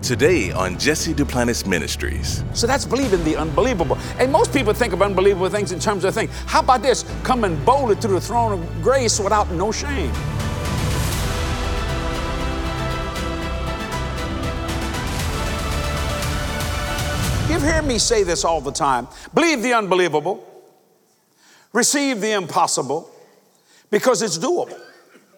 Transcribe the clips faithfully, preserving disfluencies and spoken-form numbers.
Today on Jesse Duplantis Ministries. So that's believing the unbelievable. And most people think of unbelievable things in terms of things. How about this? Coming boldly through the throne of grace without no shame. You've heard me say this all the time. Believe the unbelievable. Receive the impossible because it's doable. Amen.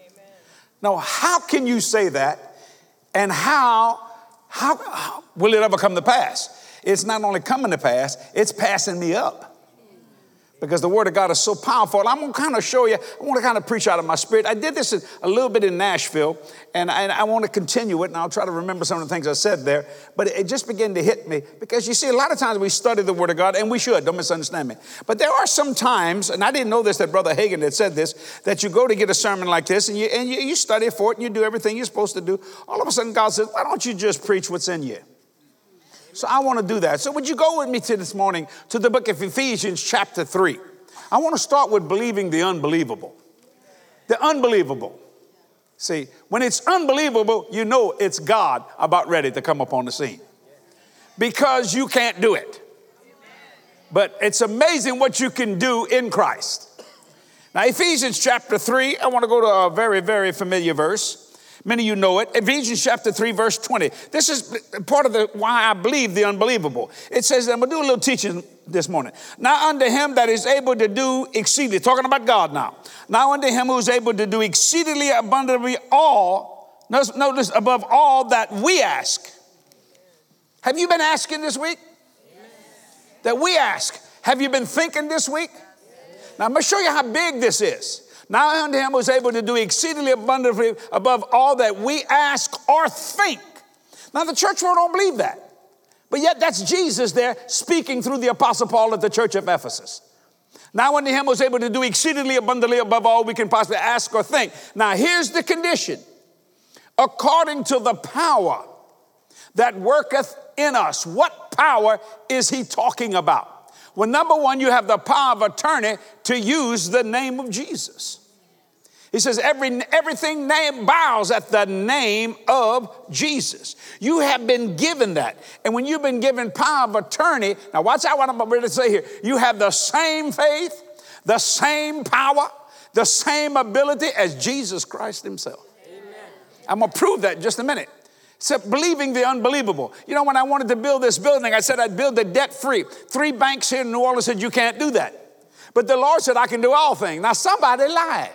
Now, how can you say that? And how, how, how will it ever come to pass? It's not only coming to pass, it's passing me up. Because the word of God is so powerful. I'm going to kind of show you, I want to kind of preach out of my spirit. I did this a little bit in Nashville, and I, and I want to continue it, and I'll try to remember some of the things I said there. But it just began to hit me, because you see, a lot of times we study the word of God, and we should, don't misunderstand me. But there are some times, and I didn't know this, that Brother Hagin had said this, that you go to get a sermon like this, and you, and you, you study for it, and you do everything you're supposed to do. All of a sudden, God says, why don't you just preach what's in you? So I want to do that. So would you go with me to this morning to the book of Ephesians chapter three. I want to start with believing the unbelievable. The unbelievable. See, when it's unbelievable, you know it's God about ready to come up on the scene. Because you can't do it. But it's amazing what you can do in Christ. Now, Ephesians chapter three, I want to go to a very, very familiar verse. Many of you know it. Ephesians chapter three, verse twenty. This is part of the why I believe the unbelievable. It says, I'm going to do a little teaching this morning. Now unto him that is able to do exceedingly, talking about God now. Now unto him who is able to do exceedingly abundantly all, notice, notice above all that we ask. Have you been asking this week? Yes. That we ask. Have you been thinking this week? Yes. Now I'm going to show you how big this is. Now unto him was able to do exceedingly abundantly above all that we ask or think. Now the church world don't believe that. But yet that's Jesus there speaking through the Apostle Paul at the church of Ephesus. Now unto him was able to do exceedingly abundantly above all we can possibly ask or think. Now here's the condition. According to the power that worketh in us. What power is he talking about? Well, number one, you have the power of attorney to use the name of Jesus. He says every, everything name bows at the name of Jesus. You have been given that. And when you've been given power of attorney, now watch out what I'm about to say here. You have the same faith, the same power, the same ability as Jesus Christ himself. Amen. I'm going to prove that in just a minute. Except believing the unbelievable. You know, when I wanted to build this building, I said I'd build it debt-free. Three banks here in New Orleans said, you can't do that. But the Lord said, I can do all things. Now, somebody lied.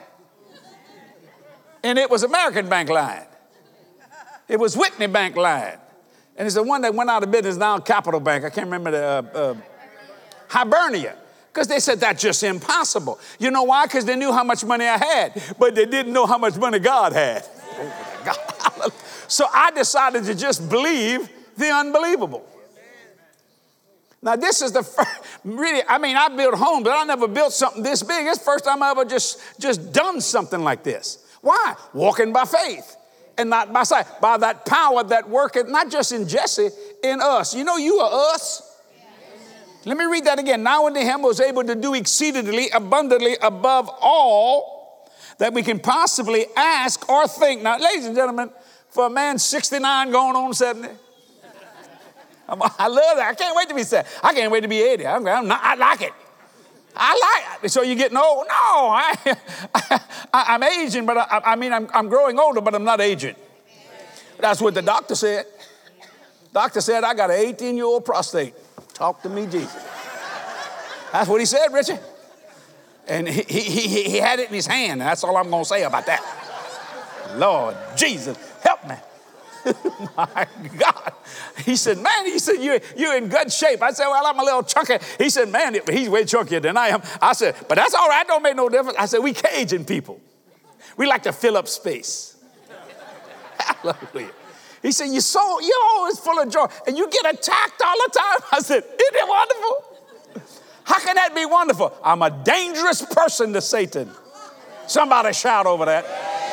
And it was American Bank lying. It was Whitney Bank lying. And it's the one that went out of business now, Capital Bank. I can't remember the, uh, uh, Hibernia. Because they said that's just impossible. You know why? Because they knew how much money I had. But they didn't know how much money God had. Oh, my God. So I decided to just believe the unbelievable. Now this is the first, really, I mean, I built homes, but I never built something this big. It's the first time I ever just, just done something like this. Why? Walking by faith and not by sight. By that power that worketh, not just in Jesse, in us. You know you are us. Let me read that again. Now unto him was able to do exceedingly abundantly above all that we can possibly ask or think. Now, ladies and gentlemen, for a man sixty-nine going on seventy. I'm, I love that. I can't wait to be seventy. I can't wait to be eighty. I'm, I'm not, I like it. I like it. So you getting old? No, I, I, I'm aging, but I, I mean, I'm, I'm growing older, but I'm not aging. That's what the doctor said. Doctor said, I got an eighteen-year-old prostate. Talk to me, Jesus. That's what he said, Richie. And he, he, he, he had it in his hand. That's all I'm going to say about that. Lord Jesus, help me. My God. He said, man, he said, you're, you're in good shape. I said, well, I'm a little chunky. He said, man, he's way chunkier than I am. I said, but that's all right. Don't make no difference. I said, we Cajun people. We like to fill up space. Hallelujah. He said, you're so, you're always full of joy. And you get attacked all the time. I said, isn't it wonderful? How can that be wonderful? I'm a dangerous person to Satan. Somebody shout over that.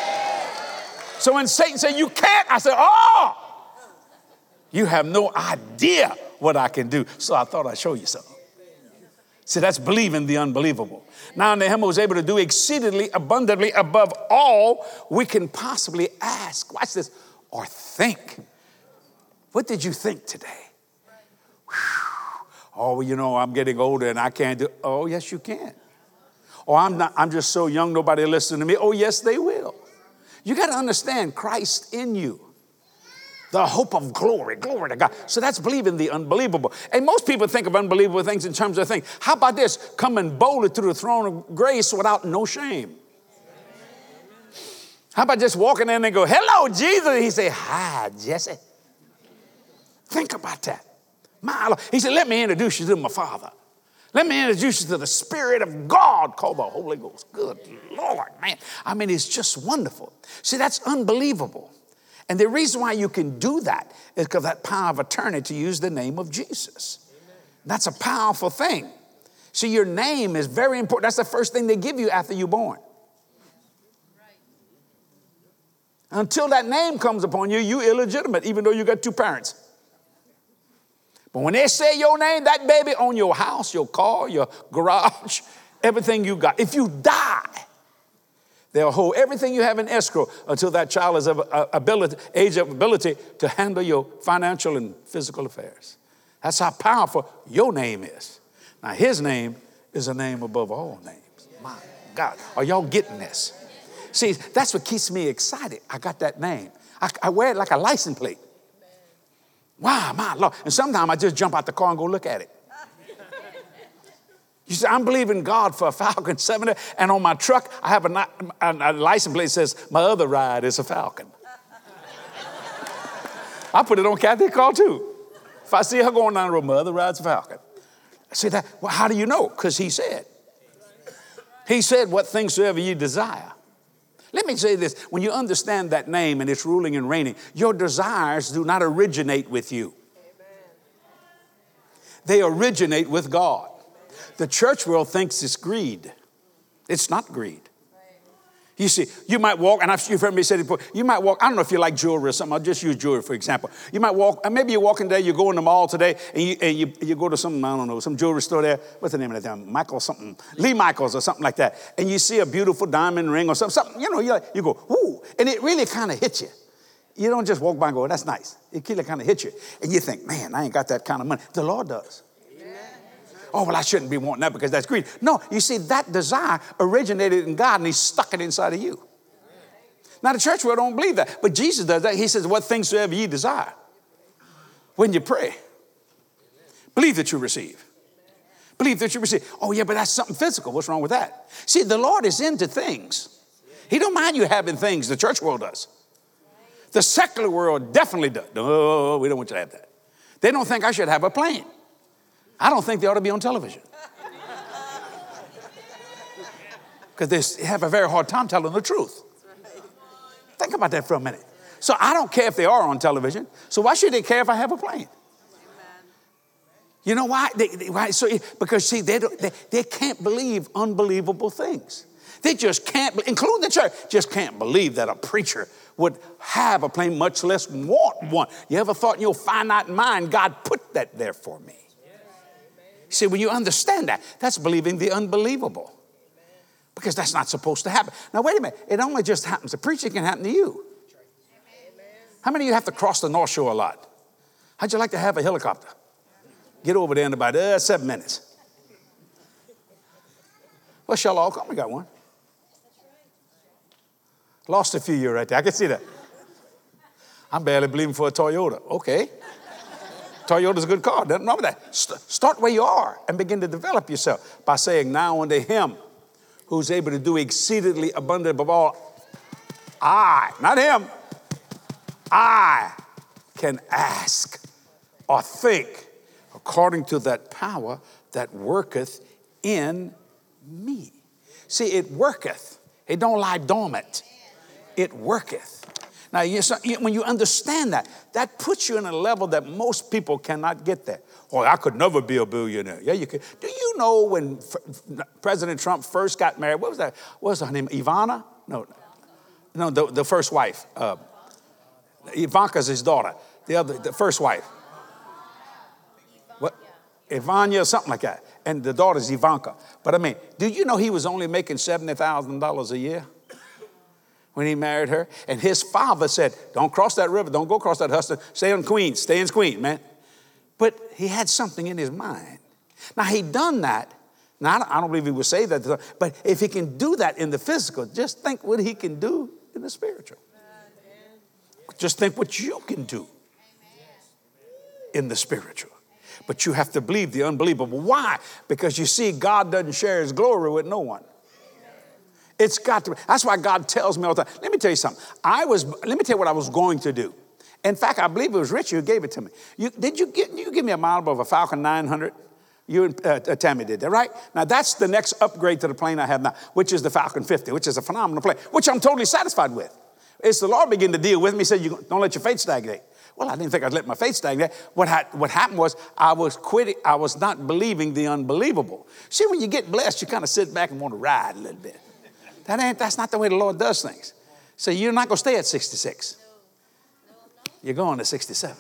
So when Satan said, you can't, I said, oh, you have no idea what I can do. So I thought I'd show you something. See, that's believing the unbelievable. Now, unto him who was able to do exceedingly abundantly above all we can possibly ask. Watch this. Or think. What did you think today? Whew. Oh, well, you know, I'm getting older and I can't do. Oh, yes, you can. Oh, I'm not. I'm just so young, nobody will listen to me. Oh, yes, they will. You got to understand Christ in you. The hope of glory, glory to God. So that's believing the unbelievable. And most people think of unbelievable things in terms of things. How about this? Coming boldly through the throne of grace without no shame. How about just walking in and go, hello, Jesus? He say, hi, Jesse. Think about that. My Lord. He said, let me introduce you to my Father. Let me introduce you to the Spirit of God called the Holy Ghost. Good Lord, man. I mean, it's just wonderful. See, that's unbelievable. And the reason why you can do that is because that power of attorney to use the name of Jesus. Amen. That's a powerful thing. See, your name is very important. That's the first thing they give you after you're born. Right. Until that name comes upon you, you're illegitimate, even though you got two parents. But when they say your name, that baby on your house, your car, your garage, everything you got. If you die, they'll hold everything you have in escrow until that child is of ability, age of ability to handle your financial and physical affairs. That's how powerful your name is. Now, his name is a name above all names. My God, are y'all getting this? See, that's what keeps me excited. I got that name. I, I wear it like a license plate. Wow, my Lord. And sometimes I just jump out the car and go look at it. You say, I'm believing God for a Falcon seven, and on my truck, I have a, a, a license plate that says, my other ride is a Falcon. I put it on Kathy's car too. If I see her going down the road, my other ride's a Falcon. I say that, well, how do you know? Because he said. He said, what things soever you desire. Let me say this, when you understand that name and it's ruling and reigning, your desires do not originate with you. They originate with God. The church world thinks it's greed. It's not greed. You see, you might walk, and I've, you've heard me say it before, you might walk, I don't know if you like jewelry or something, I'll just use jewelry for example. You might walk, and maybe you're walking there, you go in the mall today, and you, and you, you go to some, I don't know, some jewelry store there, what's the name of that thing, Michael something, Lee Michaels or something like that, and you see a beautiful diamond ring or something, something you know, you, like, you go, ooh, and it really kind of hits you. You don't just walk by and go, that's nice. It really kind of hits you, and you think, man, I ain't got that kind of money. The Lord does. Oh, well, I shouldn't be wanting that because that's greed. No, you see, that desire originated in God, and he stuck it inside of you. Now, the church world don't believe that, but Jesus does that. He says, what things soever ye desire. When you pray, believe that you receive. Believe that you receive. Oh, yeah, but that's something physical. What's wrong with that? See, the Lord is into things. He don't mind you having things. The church world does. The secular world definitely does. No, we don't want you to have that. They don't think I should have a plane. I don't think they ought to be on television. Because they have a very hard time telling the truth. Think about that for a minute. So I don't care if they are on television. So why should they care if I have a plane? You know why? They, they, why? So, because, see, they, don't, they, they can't believe unbelievable things. They just can't, including the church, just can't believe that a preacher would have a plane, much less want one. You ever thought in your finite mind, God put that there for me? See, when you understand that, that's believing the unbelievable. Because that's not supposed to happen. Now, wait a minute. It only just happens. The preaching can happen to you. How many of you have to cross the North Shore a lot? How'd you like to have a helicopter? Get over there in about uh, seven minutes. Well, shall all come? We got one. Lost a few years right there. I can see that. I'm barely believing for a Toyota. Okay. Toyota's a good car. Nothing wrong with that. St- start where you are and begin to develop yourself by saying, now unto him who's able to do exceedingly abundant above all, I, not him, I can ask or think according to that power that worketh in me. See, it worketh. It don't lie dormant. It worketh. Now, when you understand that, that puts you in a level that most people cannot get there. Oh, I could never be a billionaire. Yeah, you could. Do you know when President Trump first got married, what was that? What was her name? Ivana? No, no, the, the first wife. Uh, Ivanka's his daughter. The other, the first wife. What? Ivania, something like that. And the daughter's Ivanka. But I mean, do you know he was only making seventy thousand dollars a year? when he married her. And his father said, don't cross that river. Don't go across that Hudson. Stay in Queens. Stay in Queens, man. But he had something in his mind. Now, he'd done that. Now, I don't believe he would say that. But if he can do that in the physical, just think what he can do in the spiritual. Just think what you can do in the spiritual. But you have to believe the unbelievable. Why? Because you see, God doesn't share his glory with no one. It's got to be. That's why God tells me all the time. Let me tell you something. I was, let me tell you what I was going to do. In fact, I believe it was Richie who gave it to me. You, did you, get, you give me a model of a Falcon nine hundred? You and uh, uh, Tammy did that, right? Now, that's the next upgrade to the plane I have now, which is the Falcon fifty, which is a phenomenal plane, which I'm totally satisfied with. It's the Lord began to deal with me. He said, you don't let your faith stagnate. Well, I didn't think I'd let my faith stagnate. What, ha- what happened was I was quitting. I was not believing the unbelievable. See, when you get blessed, you kind of sit back and want to ride a little bit. That ain't, that's not the way the Lord does things. So you're not going to stay at sixty-six. You're going to sixty-seven.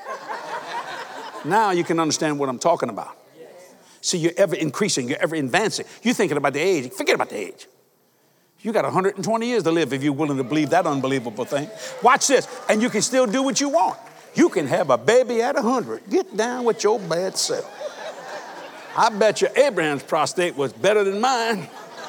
Now you can understand what I'm talking about. See, you're ever increasing. You're ever advancing. You're thinking about the age. Forget about the age. You got one hundred twenty years to live if you're willing to believe that unbelievable thing. Watch this. And you can still do what you want. You can have a baby at one hundred. Get down with your bad self. I bet you Abraham's prostate was better than mine.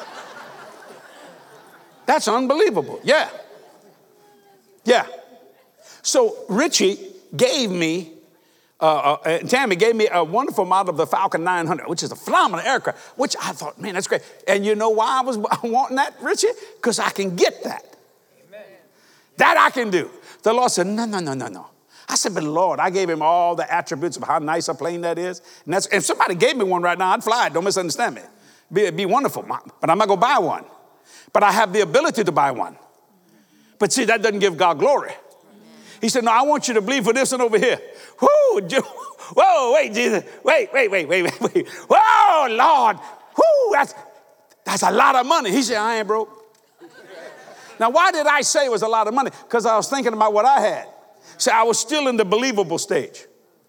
That's unbelievable. Yeah. Yeah. So Richie gave me, uh, uh, Tammy gave me a wonderful model of the Falcon nine hundred, which is a phenomenal aircraft, which I thought, man, that's great. And you know why I was wanting that, Richie? Because I can get that. Amen. That I can do. The Lord said, no, no, no, no, no. I said, but Lord, I gave him all the attributes of how nice a plane that is. And that's, if somebody gave me one right now, I'd fly it. Don't misunderstand me. It'd be, it'd be wonderful, but I'm not going to buy one. But I have the ability to buy one. But see, that doesn't give God glory. He said, no, I want you to believe for this one over here. Whoa, whoa, wait, Jesus. Wait, wait, wait, wait, wait, wait. Whoa, Lord. Whoo, that's, that's a lot of money. He said, I ain't broke. Now, why did I say it was a lot of money? Because I was thinking about what I had. See, I was still in the believable stage.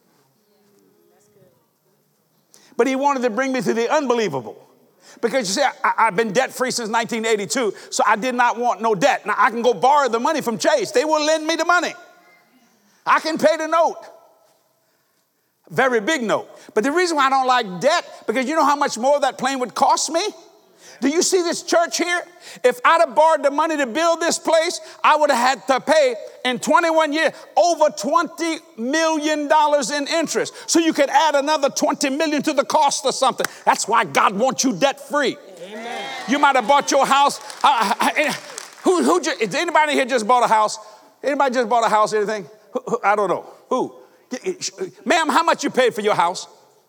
But he wanted to bring me to the unbelievable. Because you see, I, I've been debt-free since nineteen eighty-two, so I did not want no debt. Now, I can go borrow the money from Chase. They will lend me the money. I can pay the note. Very big note. But the reason why I don't like debt, because you know how much more that plane would cost me? Do you see this church here? If I'd have borrowed the money to build this place, I would have had to pay in twenty-one years over twenty million dollars in interest. So you could add another twenty million dollars to the cost of something. That's why God wants you debt-free. Amen. You might have bought your house. Uh, who, who, is anybody here just bought a house? Anybody just bought a house, anything? Who, who, I don't know. Who? Ma'am, how much you paid for your house?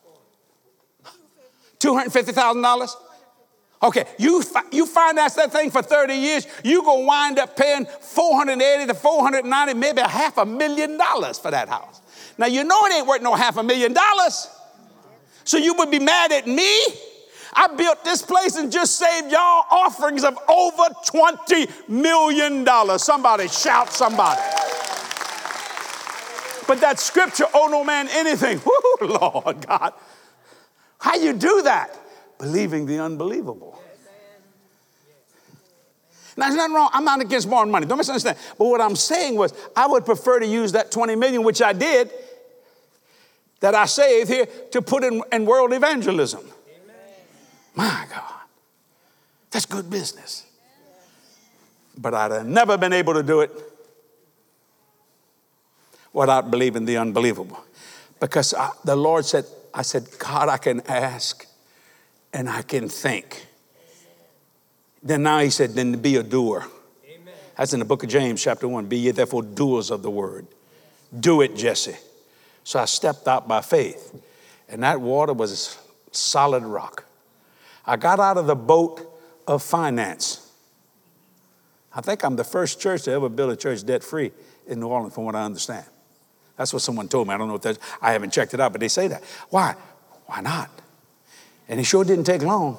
two hundred fifty thousand dollars? Okay, you you finance that thing for thirty years, you're going to wind up paying four hundred eighty to four hundred ninety, maybe a half a million dollars for that house. Now, you know it ain't worth no half a million dollars. So you would be mad at me? I built this place and just saved y'all offerings of over twenty million dollars. Somebody shout somebody. But that scripture, oh no man anything. Woo, Lord God. How you do that? Believing the unbelievable. Now, there's nothing wrong. I'm not against borrowing money. Don't misunderstand. But what I'm saying was I would prefer to use that twenty million, which I did, that I saved here, to put in, in world evangelism. Amen. My God. That's good business. But I'd have never been able to do it without believing the unbelievable. Because I, the Lord said, I said, God, I can ask and I can think. Then now he said, then be a doer. Amen. That's in the book of James, chapter one. Be ye therefore doers of the word. Do it, Jesse. So I stepped out by faith. And that water was solid rock. I got out of the boat of finance. I think I'm the first church to ever build a church debt-free in New Orleans, from what I understand. That's what someone told me. I don't know if that's, I haven't checked it out, but they say that. Why? Why not? And it sure didn't take long.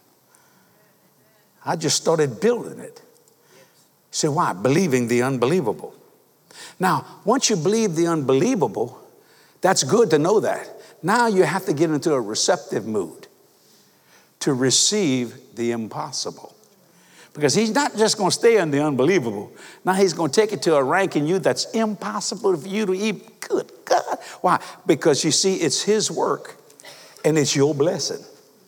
I just started building it. Say, why? Believing the unbelievable. Now, once you believe the unbelievable, that's good to know that. Now you have to get into a receptive mood to receive the impossible. Because he's not just going to stay in the unbelievable. Now he's going to take it to a rank in you that's impossible for you to even. Good God. Why? Because you see, it's his work and it's your blessing.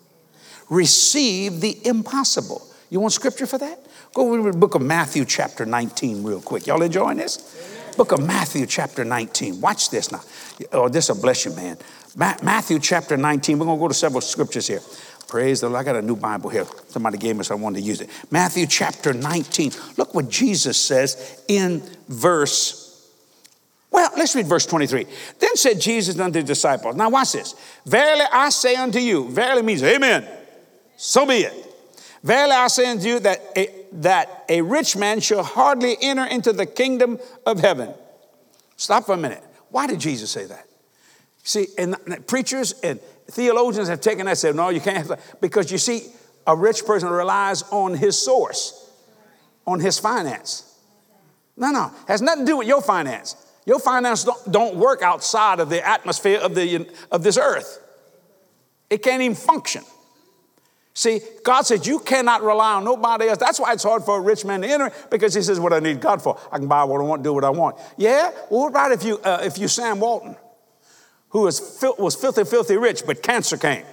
Receive the impossible. You want scripture for that? Go over to the book of Matthew chapter nineteen real quick. Y'all enjoying this? Amen. Book of Matthew chapter nineteen. Watch this now. Oh, this will bless you, man. Ma- Matthew chapter nineteen. We're going to go to several scriptures here. Praise the Lord. I got a new Bible here. Somebody gave me, so I wanted to use it. Matthew chapter nineteen. Look what Jesus says in verse, well, let's read verse twenty-three. Then said Jesus unto the disciples. Now watch this. Verily I say unto you. Verily means amen. So be it. Verily I say unto you that a, that a rich man shall hardly enter into the kingdom of heaven. Stop for a minute. Why did Jesus say that? See, and preachers and theologians have taken that and said, no, you can't have that. Because you see, a rich person relies on his source, on his finance. No, no, has nothing to do with your finance. Your finance don't, don't work outside of the atmosphere of, the, of this earth. It can't even function. See, God says you cannot rely on nobody else. That's why it's hard for a rich man to enter, because he says, what I need God for. I can buy what I want, do what I want. Yeah? Well, what about if you, uh, if you Sam Walton, who was, fil- was filthy, filthy rich, but cancer came?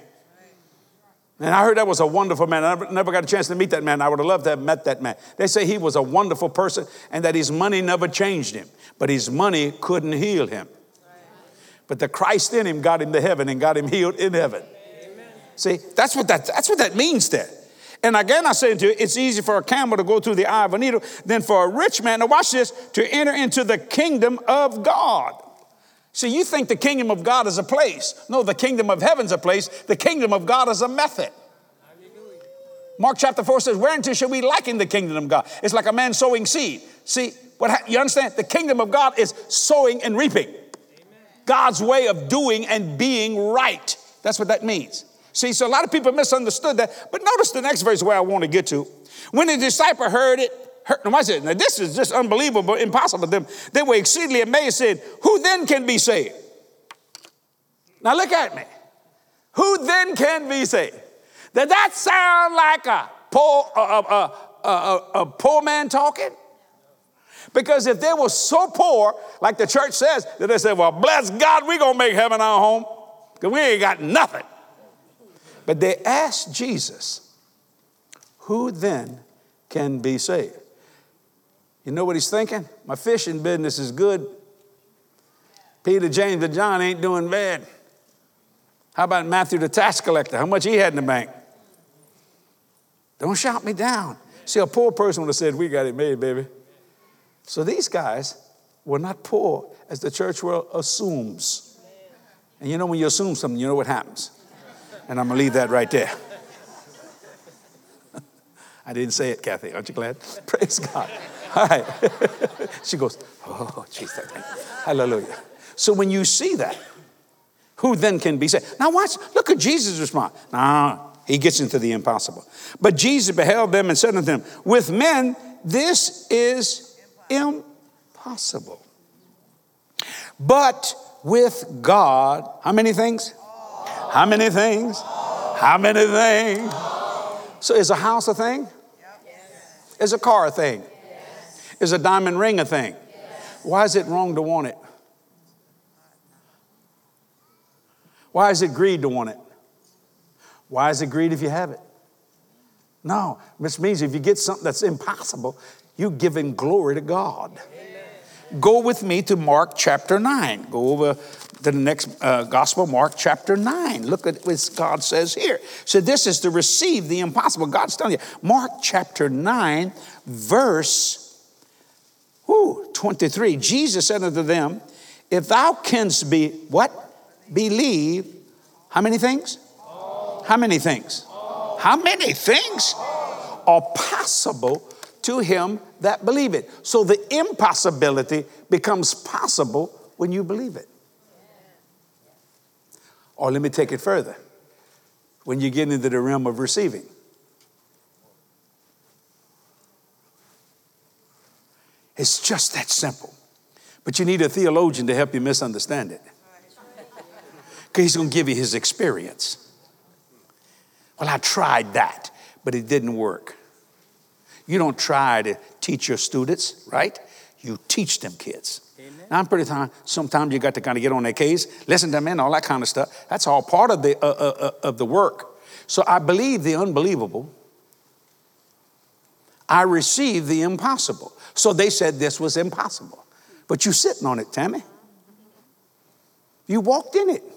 And I heard that was a wonderful man. I never, never got a chance to meet that man. I would have loved to have met that man. They say he was a wonderful person and that his money never changed him, but his money couldn't heal him. But the Christ in him got him to heaven and got him healed in heaven. See, that's what that, that's what that means there. And again, I say to you, it's easy for a camel to go through the eye of a needle than for a rich man, now watch this, to enter into the kingdom of God. See, you think the kingdom of God is a place. No, the kingdom of heaven's a place. The kingdom of God is a method. Mark chapter four says, whereunto shall we liken the kingdom of God? It's like a man sowing seed. See, what ha- you understand? The kingdom of God is sowing and reaping. Amen. God's way of doing and being right. That's what that means. See, so a lot of people misunderstood that. But notice the next verse where I want to get to. When the disciple heard it, heard, now watch it. Now this is just unbelievable, impossible to them. They were exceedingly amazed, said, who then can be saved? Now look at me. Who then can be saved? Does that sound like a poor, a, a, a, a, a poor man talking? Because if they were so poor, like the church says, that they said, well, bless God, we're going to make heaven our home, because we ain't got nothing. But they asked Jesus, who then can be saved? You know what he's thinking? My fishing business is good. Peter, James, and John ain't doing bad. How about Matthew the tax collector? How much he had in the bank? Don't shout me down. See, a poor person would have said, we got it made, baby. So these guys were not poor as the church world assumes. And you know, when you assume something, you know what happens. And I'm going to leave that right there. I didn't say it, Kathy. Aren't you glad? Praise God. All right. She goes, oh, Jesus. Hallelujah. So when you see that, who then can be saved? Now watch, look at Jesus' response. Now, he gets into the impossible. But Jesus beheld them and said unto them, with men, this is impossible. But with God, how many things? How many things? How many things? So is a house a thing? Is a car a thing? Is a diamond ring a thing? Why is it wrong to want it? Why is it greed to want it? Why is it greed if you have it? No, which means if you get something that's impossible, you're giving glory to God. Amen. Go with me to Mark chapter nine. Go over to the next uh, gospel, Mark chapter nine. Look at what God says here. So this is to receive the impossible. God's telling you. Mark chapter nine, verse whoo, twenty-three. Jesus said unto them, if thou canst be, what? Believe. How many things? All. How many things? All. How many things All. Are possible to him that believe it? So the impossibility becomes possible when you believe it. Or let me take it further. When you get into the realm of receiving. It's just that simple. But you need a theologian to help you misunderstand it. Because he's going to give you his experience. Well, I tried that, but it didn't work. You don't try to teach your students, right? You teach them kids. Amen. Now, I'm pretty time. Sometimes you got to kind of get on their case, listen to them, and all that kind of stuff. That's all part of the uh, uh, uh, of the work. So I believe the unbelievable. I receive the impossible. So they said this was impossible, but you sitting on it, Tammy. You walked in it.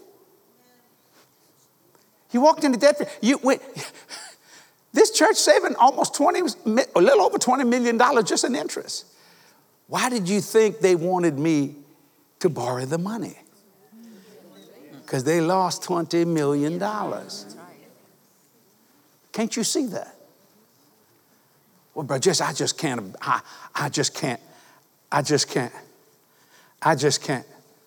You walked into debt. You went. This church saving almost twenty, a little over twenty million dollars just in interest. Why did you think they wanted me to borrow the money? Because they lost twenty million dollars. Can't you see that? Well, but just I just can't. I, I just can't. I just can't. I just can't.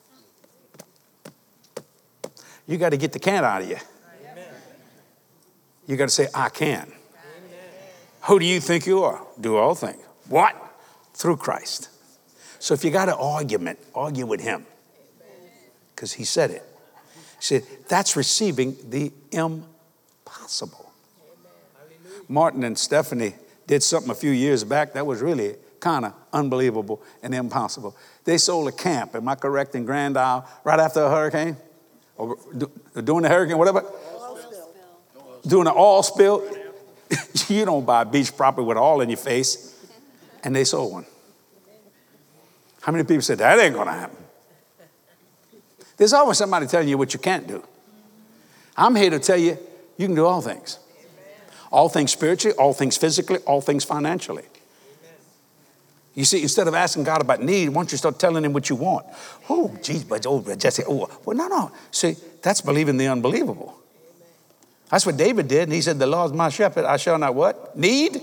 You got to get the can't out of you. You got to say, I can. Amen. Who do you think you are? Do all things. What? Through Christ. So if you got an argument, argue with him. Because he said it. He said, that's receiving the impossible. Amen. Martin and Stephanie did something a few years back that was really kind of unbelievable and impossible. They sold a camp, am I correct, in Grand Isle right after a hurricane? Or during the hurricane, whatever? Doing an oil spill. You don't buy beach property with oil in your face. And they sold one. How many people said, that ain't going to happen? There's always somebody telling you what you can't do. I'm here to tell you, you can do all things. All things spiritually, all things physically, all things financially. You see, instead of asking God about need, why don't you start telling him what you want? Oh, geez, but oh, Jesse, oh, well, no, no. See, that's believing the unbelievable. That's what David did. And he said, the Lord is my shepherd. I shall not what? Need?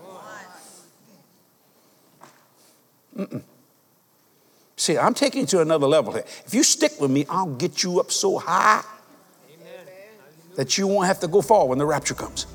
Mm-mm. See, I'm taking you to another level here. If you stick with me, I'll get you up so high Amen. That you won't have to go far when the rapture comes.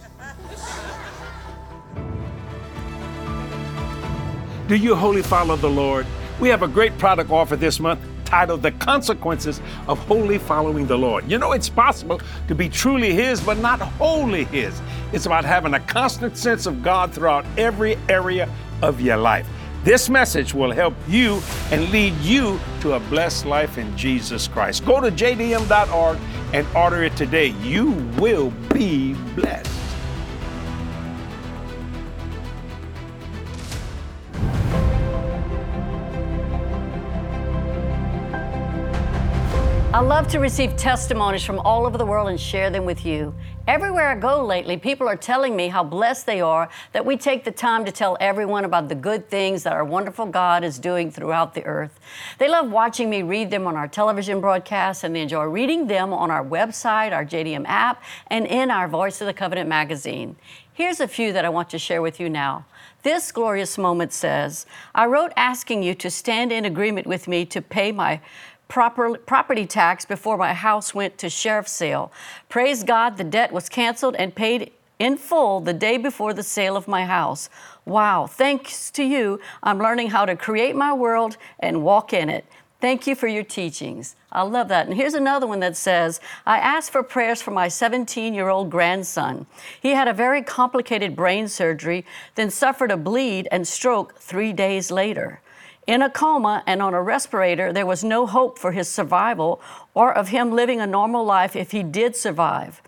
Do you wholly follow the Lord? We have a great product offer this month titled The Consequences of Wholly Following the Lord. You know, it's possible to be truly his, but not wholly his. It's about having a constant sense of God throughout every area of your life. This message will help you and lead you to a blessed life in Jesus Christ. Go to j d m dot org and order it today. You will be blessed. I love to receive testimonies from all over the world and share them with you. Everywhere I go lately, people are telling me how blessed they are that we take the time to tell everyone about the good things that our wonderful God is doing throughout the earth. They love watching me read them on our television broadcasts, and they enjoy reading them on our website, our J D M app, and in our Voice of the Covenant magazine. Here's a few that I want to share with you now. This glorious moment says, I wrote asking you to stand in agreement with me to pay my Proper, property tax before my house went to sheriff's sale. Praise God, the debt was canceled and paid in full the day before the sale of my house. Wow, thanks to you, I'm learning how to create my world and walk in it. Thank you for your teachings. I love that. And here's another one that says, I asked for prayers for my seventeen-year-old grandson. He had a very complicated brain surgery, then suffered a bleed and stroke three days later. In a coma and on a respirator, there was no hope for his survival or of him living a normal life if he did survive.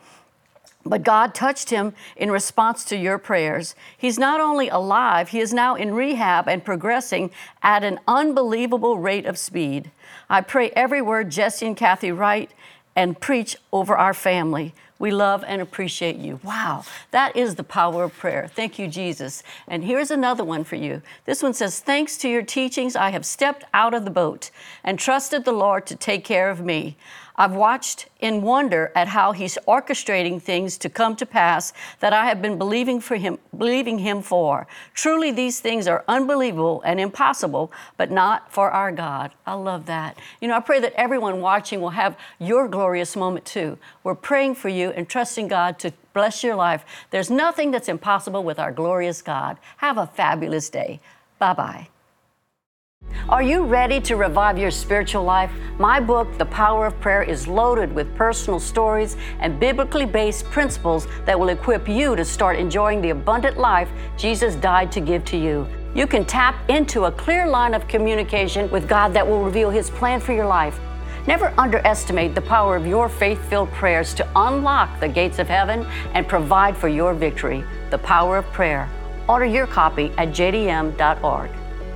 But God touched him in response to your prayers. He's not only alive, he is now in rehab and progressing at an unbelievable rate of speed. I pray every word Jesse and Kathy write and preach over our family. We love and appreciate you. Wow, that is the power of prayer. Thank you, Jesus. And here's another one for you. This one says, thanks to your teachings, I have stepped out of the boat and trusted the Lord to take care of me. I've watched in wonder at how he's orchestrating things to come to pass that I have been believing for him, believing him for. Truly, these things are unbelievable and impossible, but not for our God. I love that. You know, I pray that everyone watching will have your glorious moment too. We're praying for you and trusting God to bless your life. There's nothing that's impossible with our glorious God. Have a fabulous day. Bye-bye. Are you ready to revive your spiritual life? My book, The Power of Prayer, is loaded with personal stories and biblically based principles that will equip you to start enjoying the abundant life Jesus died to give to you. You can tap into a clear line of communication with God that will reveal His plan for your life. Never underestimate the power of your faith-filled prayers to unlock the gates of heaven and provide for your victory. The Power of Prayer. Order your copy at j d m dot org.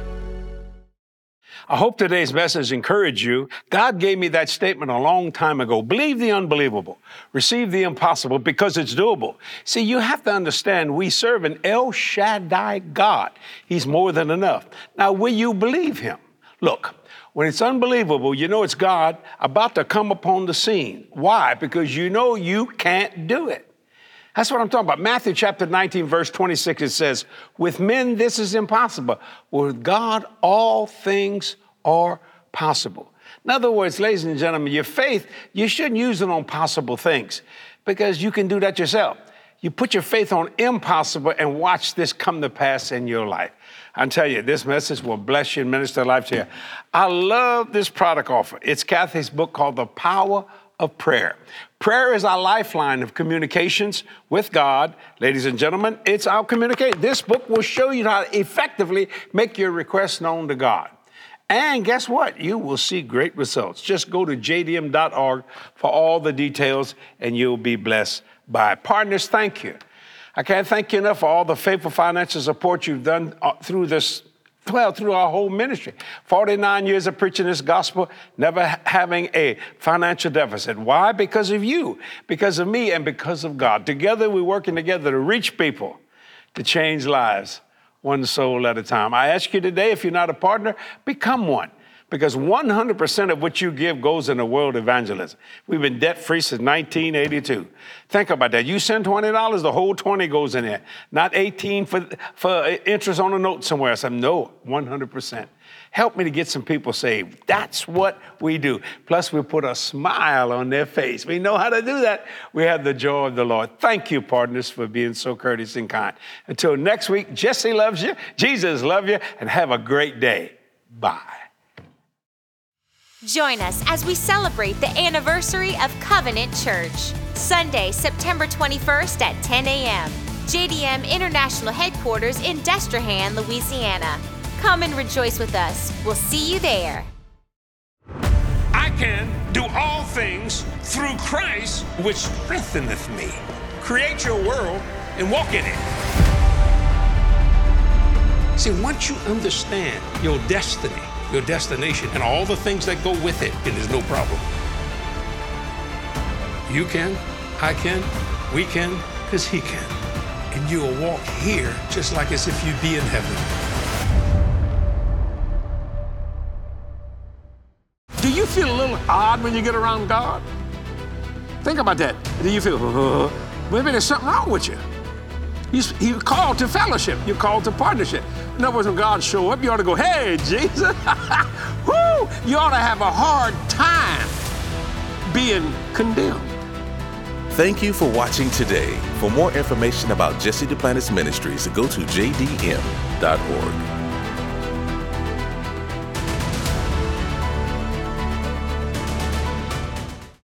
I hope today's message encouraged you. God gave me that statement a long time ago. Believe the unbelievable. Receive the impossible because it's doable. See, you have to understand we serve an El Shaddai God. He's more than enough. Now, will you believe Him? Look, when it's unbelievable, you know it's God about to come upon the scene. Why? Because you know you can't do it. That's what I'm talking about. Matthew chapter nineteen, verse twenty-six, it says, with men this is impossible. With God, all things are possible. In other words, ladies and gentlemen, your faith, you shouldn't use it on possible things because you can do that yourself. You put your faith on impossible and watch this come to pass in your life. I tell you, this message will bless you and minister life to you. I love this product offer. It's Kathy's book called The Power of Prayer. Prayer is our lifeline of communications with God. Ladies and gentlemen, it's our communication. This book will show you how to effectively make your requests known to God. And guess what? You will see great results. Just go to j d m dot org for all the details and you'll be blessed by it. Partners, thank you. I can't thank you enough for all the faithful financial support you've done through this Well, through our whole ministry. forty-nine years of preaching this gospel, never having a financial deficit. Why? Because of you, because of me, and because of God. Together, we're working together to reach people, to change lives, one soul at a time. I ask you today, if you're not a partner, become one. Because one hundred percent of what you give goes in the world evangelism. We've been debt-free since nineteen eighty-two. Think about that. You send twenty dollars, the whole twenty goes in there. Not eighteen for, for interest on a note somewhere. I said, no, one hundred percent. Help me to get some people saved. That's what we do. Plus, we put a smile on their face. We know how to do that. We have the joy of the Lord. Thank you, partners, for being so courteous and kind. Until next week, Jesse loves you, Jesus loves you, and have a great day. Bye. Join us as we celebrate the anniversary of Covenant Church. Sunday, September twenty-first at ten a.m. J D M International Headquarters in Destrehan, Louisiana. Come and rejoice with us. We'll see you there. I can do all things through Christ, which strengtheneth me. Create your world and walk in it. See, once you understand your destiny, your destination, and all the things that go with it, it is no problem. You can, I can, we can, because He can. And you'll walk here just like as if you'd be in heaven. Do you feel a little odd when you get around God? Think about that. Do you feel, uh, maybe there's something wrong with you? You're called to fellowship. You're called to partnership. In other words, when God show up, you ought to go, hey, Jesus. Woo! You ought to have a hard time being condemned. Thank you for watching today. For more information about Jesse Duplantis Ministries, go to j d m dot org.